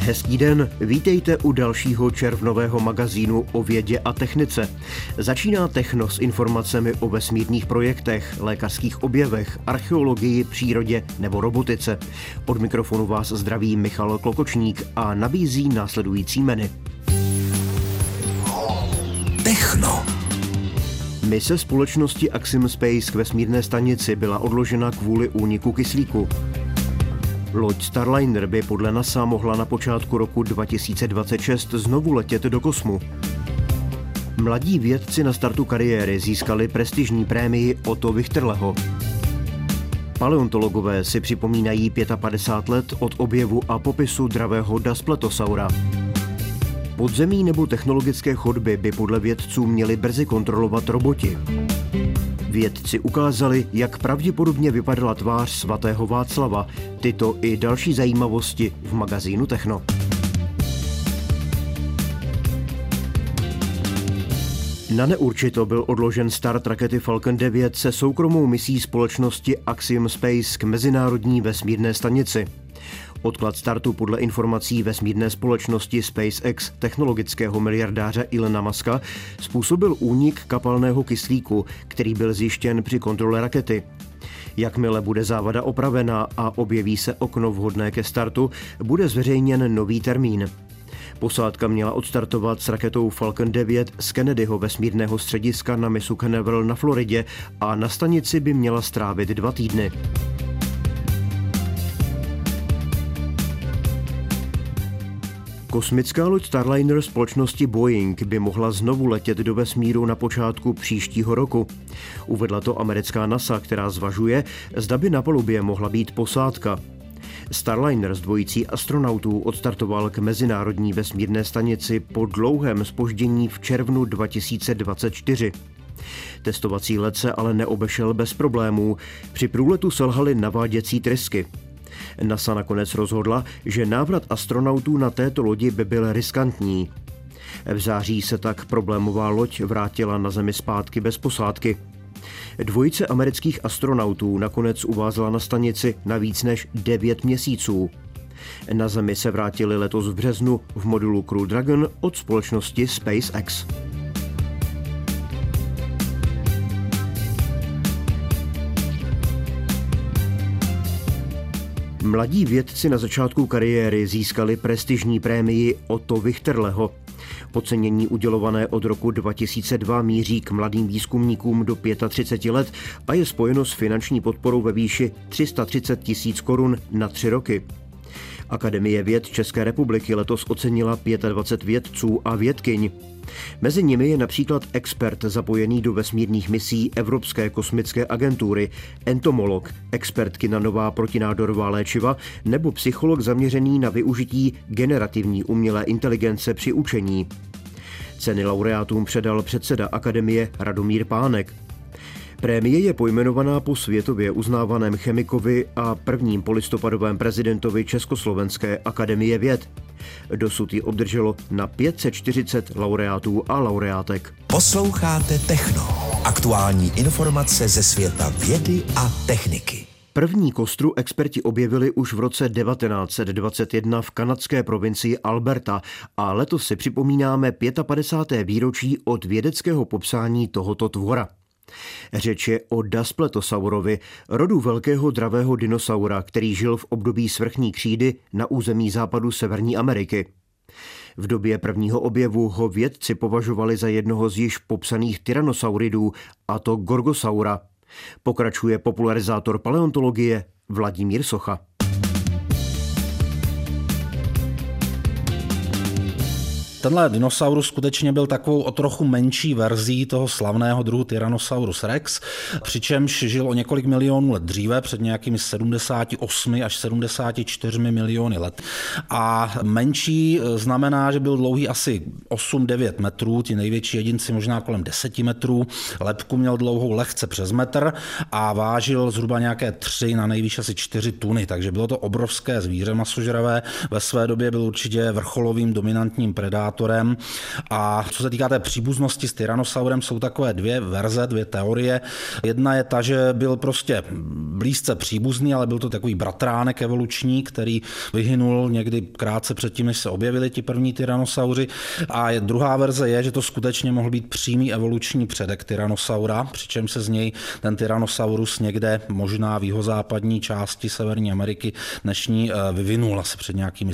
Hezký den, vítejte u dalšího červnového magazínu o vědě a technice. Začíná Techno s informacemi o vesmírných projektech, lékařských objevech, archeologii, přírodě nebo robotice. Od mikrofonu vás zdraví Michal Klokočník a nabízí následující menu. Techno. Mise společnosti Axiom Space k vesmírné stanici byla odložena kvůli úniku kyslíku. Loď Starliner by podle NASA mohla na počátku roku 2026 znovu letět do kosmu. Mladí vědci na startu kariéry získali prestižní prémii Otto Wichterleho. Paleontologové si připomínají 55 let od objevu a popisu dravého Daspletosaura. Podzemí nebo technologické chodby by podle vědců měli brzy kontrolovat roboti. Vědci ukázali, jak pravděpodobně vypadala tvář svatého Václava. Tyto i další zajímavosti v magazínu Techno. Na neurčito byl odložen start rakety Falcon 9 se soukromou misí společnosti Axiom Space k mezinárodní vesmírné stanici. Odklad startu podle informací vesmírné společnosti SpaceX technologického miliardáře Elona Muska způsobil únik kapalného kyslíku, který byl zjištěn při kontrole rakety. Jakmile bude závada opravená a objeví se okno vhodné ke startu, bude zveřejněn nový termín. Posádka měla odstartovat s raketou Falcon 9 z Kennedyho vesmírného střediska na mysu Canaveral na Floridě a na stanici by měla strávit 2 týdny. Kosmická loď Starliner společnosti Boeing by mohla znovu letět do vesmíru na počátku příštího roku. Uvedla to americká NASA, která zvažuje, zda by na palubě mohla být posádka. Starliner s dvojicí astronautů odstartoval k mezinárodní vesmírné stanici po dlouhém zpoždění v červnu 2024. Testovací let se ale neobešel bez problémů. Při průletu selhaly naváděcí trysky. NASA nakonec rozhodla, že návrat astronautů na této lodi by byl riskantní. V září se tak problémová loď vrátila na Zemi zpátky bez posádky. Dvojice amerických astronautů nakonec uvázla na stanici na víc než 9 měsíců. Na Zemi se vrátili letos v březnu v modulu Crew Dragon od společnosti SpaceX. Mladí vědci na začátku kariéry získali prestižní prémii Otto Wichterleho. Ocenění udělované od roku 2002 míří k mladým výzkumníkům do 35 let a je spojeno s finanční podporou ve výši 330 000 korun na 3 roky. Akademie věd České republiky letos ocenila 25 vědců a vědkyň. Mezi nimi je například expert zapojený do vesmírných misí Evropské kosmické agentury, entomolog, expertky na nová protinádorová léčiva nebo psycholog zaměřený na využití generativní umělé inteligence při učení. Ceny laureátům předal předseda akademie Radomír Pánek. Prémie je pojmenovaná po světově uznávaném chemikovi a prvním polistopadovém prezidentovi Československé akademie věd. Dosud ji obdrželo na 540 laureátů a laureátek. Posloucháte Techno. Aktuální informace ze světa vědy a techniky. První kostru experti objevili už v roce 1921 v kanadské provincii Alberta a letos si připomínáme 55. výročí od vědeckého popsání tohoto tvora. Řeč je o Daspletosaurové, rodu velkého dravého dinosaura, který žil v období svrchní křídy na území západu Severní Ameriky. V době prvního objevu ho vědci považovali za jednoho z již popsaných tyrannosauridů, a to Gorgosaura. Pokračuje popularizátor paleontologie Vladimír Socha. Tenhle dinosaurus skutečně byl takovou o trochu menší verzí toho slavného druhu Tyrannosaurus rex, přičemž žil o několik milionů let dříve, před nějakými 78 až 74 miliony let. A menší znamená, že byl dlouhý asi 8-9 metrů, ti největší jedinci možná kolem 10 metrů, lebku měl dlouhou lehce přes metr a vážil zhruba nějaké 3 na nejvýš asi 4 tuny, takže bylo to obrovské zvíře masožravé. Ve své době byl určitě vrcholovým dominantním predátorem predátorem. A co se týká té příbuznosti s Tyrannosaurem, jsou takové dvě verze, dvě teorie. Jedna je ta, že byl prostě blízce příbuzný, ale byl to takový bratránek evoluční, který vyhynul někdy krátce předtím, než se objevili ti první tyrannosauři. A druhá verze je, že to skutečně mohl být přímý evoluční předek tyrannosaura, přičemž se z něj ten Tyrannosaurus někde možná v jihozápadní části Severní Ameriky dnešní vyvinul asi před nějakými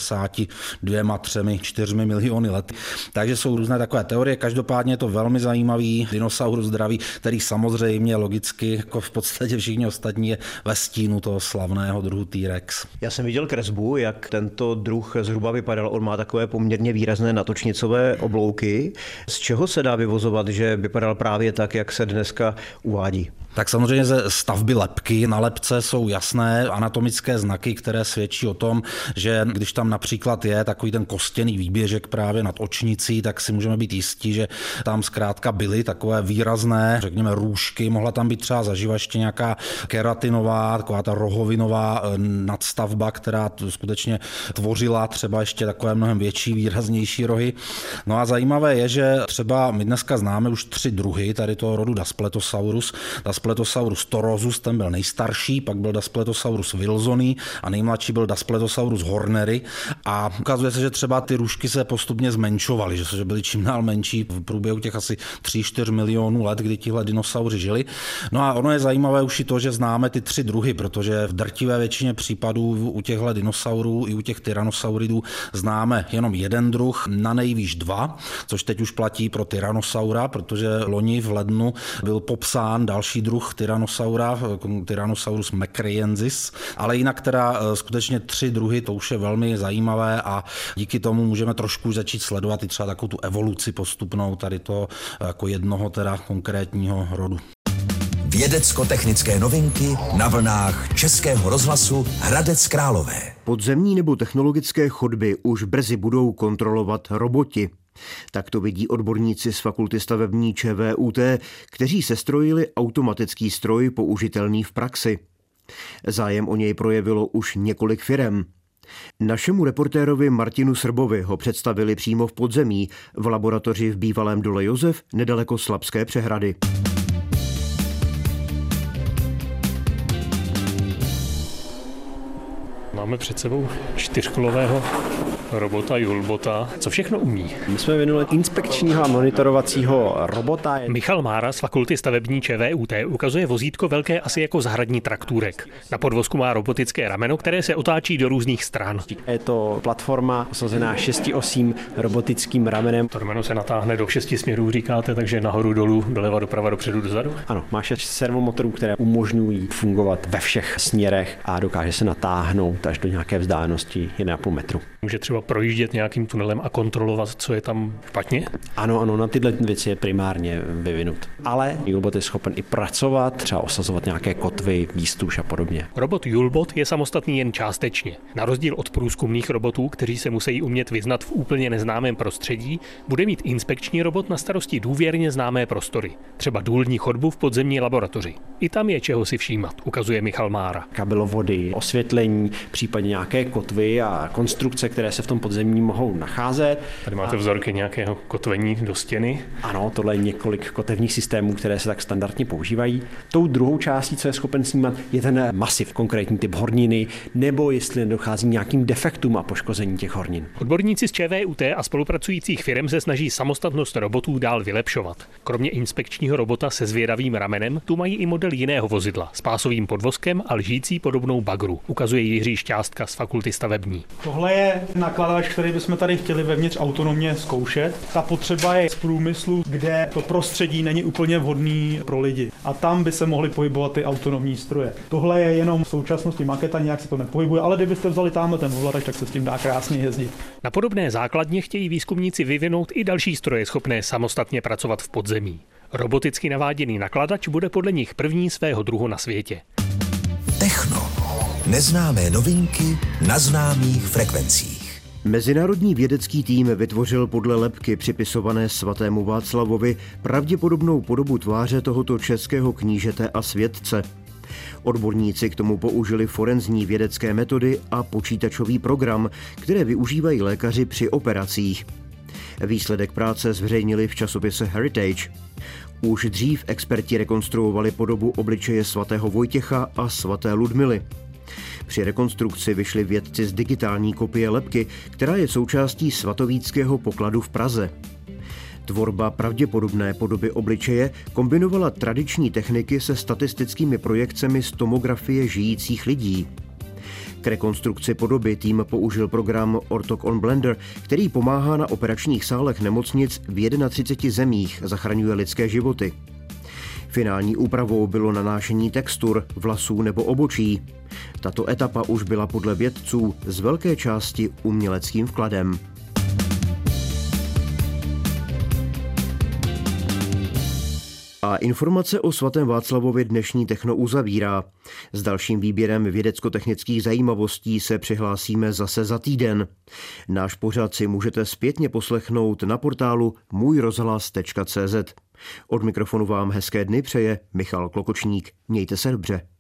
72, 3, 4 miliony let. Takže jsou různé takové teorie. Každopádně je to velmi zajímavý dinosaurus zdravý, který samozřejmě logicky, jako v podstatě všichni ostatní, je ve stínu toho slavného druhu T-Rex. Já jsem viděl kresbu, jak tento druh zhruba vypadal. On má takové poměrně výrazné natočnicové oblouky. Z čeho se dá vyvozovat, že vypadal právě tak, jak se dneska uvádí? Tak samozřejmě ze stavby lebky na lebce jsou jasné anatomické znaky, které svědčí o tom, že když tam například je takový ten kostěný výběžek právě nad očnicí, tak si můžeme být jistí, že tam zkrátka byly takové výrazné, řekněme, růžky. Mohla tam být třeba zaživa ještě nějaká keratinová, taková ta rohovinová nadstavba, která skutečně tvořila třeba ještě takové mnohem větší, výraznější rohy. No a zajímavé je, že třeba my dneska známe už 3 druhy tady toho rodu Daspletosaurus. Daspletosaurus torosus, ten byl nejstarší, pak byl Daspletosaurus wilsoni a nejmladší byl Daspletosaurus horneri. A ukazuje se, že třeba ty růžky se postupně zmenšovaly, že byly čím dál menší v průběhu těch asi 3-4 milionů let, kdy tihle dinosauři žili. No a ono je zajímavé už i to, že známe ty 3 druhy, protože v drtivé většině případů u těchto dinosaurů i u těch tyrannosauridů známe jenom jeden druh, na nejvýš 2, což teď už platí pro tyrannosaura, protože loni v lednu byl popsán další druh tyrannosaura, Tyrannosaurus mecreiensis, ale jinak teda skutečně 3 druhy, to už je velmi zajímavé a díky tomu můžeme trošku začít sledovat i třeba takovou tu evoluci postupnou tady to jako jednoho teda konkrétního rodu. Vědecko-technické novinky na vlnách Českého rozhlasu Hradec Králové. Podzemní nebo technologické chodby už brzy budou kontrolovat roboti. Tak to vidí odborníci z Fakulty stavební ČVUT, kteří sestrojili automatický stroj použitelný v praxi. Zájem o něj projevilo už několik firem. Našemu reportérovi Martinu Srbovi ho představili přímo v podzemí, v laboratoři v bývalém dole Josef, nedaleko Slabské Přehrady. Máme před sebou 4kolového robota Julbota. Co všechno umí? My jsme vynuli inspekčního a monitorovacího robota. Michal Mára z Fakulty stavební ČVUT ukazuje vozítko velké asi jako zahradní traktůrek. Na podvozku má robotické rameno, které se otáčí do různých stran. Je to platforma osazená 6osím robotickým ramenem. To rameno se natáhne do 6 směrů, říkáte, takže nahoru, dolů, doleva, doprava, dopředu, dozadu? Ano, má 6 servomotorů, které umožňují fungovat ve všech směrech a dokáže se natáhnout až do nějaké vzdálenosti 1,5 metru. Může třeba projíždět nějakým tunelem a kontrolovat, co je tam špatně? Ano, na tyhle věci je primárně vyvinut. Ale Julbot je schopen i pracovat, třeba osazovat nějaké kotvy, výstuž a podobně. Robot Julbot je samostatný jen částečně. Na rozdíl od průzkumných robotů, kteří se musí umět vyznat v úplně neznámém prostředí, bude mít inspekční robot na starosti důvěrně známé prostory, třeba důlní chodbu v podzemní laboratoři. I tam je čeho si všímat, ukazuje Michal Mára. Kabelovody, osvětlení, případně nějaké kotvy a konstrukce, které se v tom podzemí mohou nacházet. Tady máte vzorky nějakého kotvení do stěny. Ano, tohle je několik kotevních systémů, které se tak standardně používají. Tou druhou částí, co je schopen snímat, je ten masiv, konkrétní typ horniny, nebo jestli nedochází nějakým defektům a poškození těch hornin. Odborníci z ČVUT a spolupracujících firm se snaží samostatnost robotů dál vylepšovat. Kromě inspekčního robota se zvědavým ramenem tu mají i model jiného vozidla s pásovým podvozkem a lžící podobnou bagru, ukazuje Jiří Šťástka z Fakulty stavební. Tohle je nakladač, který bychom tady chtěli vevnitř autonomně zkoušet. Ta potřeba je z průmyslu, kde to prostředí není úplně vhodný pro lidi. A tam by se mohly pohybovat ty autonomní stroje. Tohle je jenom v současnosti maketa, nějak se to nepohybuje, ale kdybyste vzali tamhle ten ovladač, tak se s tím dá krásně jezdit. Na podobné základně chtějí výzkumníci vyvinout i další stroje schopné samostatně pracovat v podzemí. Roboticky naváděný nakladač bude podle nich první svého druhu na světě. Techno. Neznámé novinky na známých frekvencích. Mezinárodní vědecký tým vytvořil podle lebky připisované svatému Václavovi pravděpodobnou podobu tváře tohoto českého knížete a světce. Odborníci k tomu použili forenzní vědecké metody a počítačový program, které využívají lékaři při operacích. Výsledek práce zveřejnili v časopise Heritage. Už dřív experti rekonstruovali podobu obličeje svatého Vojtěcha a svaté Ludmily. Při rekonstrukci vyšli vědci z digitální kopie lebky, která je součástí svatovíckého pokladu v Praze. Tvorba pravděpodobné podoby obličeje kombinovala tradiční techniky se statistickými projekcemi z tomografie žijících lidí. K rekonstrukci podoby tým použil program Orthoc on Blender, který pomáhá na operačních sálech nemocnic v 31 zemích, zachraňuje lidské životy. Finální úpravou bylo nanášení textur, vlasů nebo obočí. Tato etapa už byla podle vědců z velké části uměleckým vkladem. A informace o svatém Václavovi dnešní Techno uzavírá. S dalším výběrem vědecko-technických zajímavostí se přihlásíme zase za týden. Náš pořad si můžete zpětně poslechnout na portálu můjrozhlas.cz. Od mikrofonu vám hezké dny přeje Michal Klokočník. Mějte se dobře.